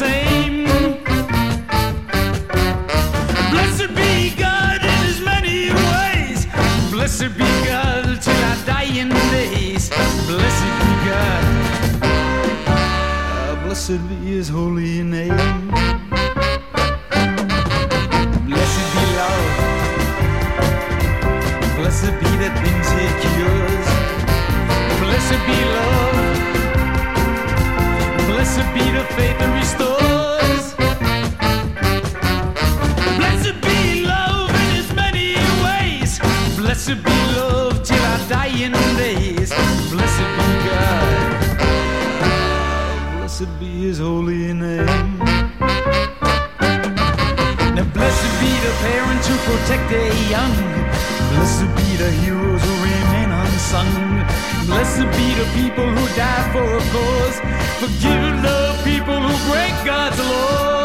same. Blessed be God in his many ways. Blessed be God till our dying days. Blessed be God. Blessed be his holy name. Blessed be love. Blessed be the things he cures. Blessed be love. Blessed be the faith that restores. Blessed be love in his many ways. Blessed be love till our dying days. Blessed be God. Blessed be his holy name. Now blessed be the parents who protect their young. Blessed be the heroes who remain unsung. Blessed be the people who die for a cause. Forgive the people who break God's laws.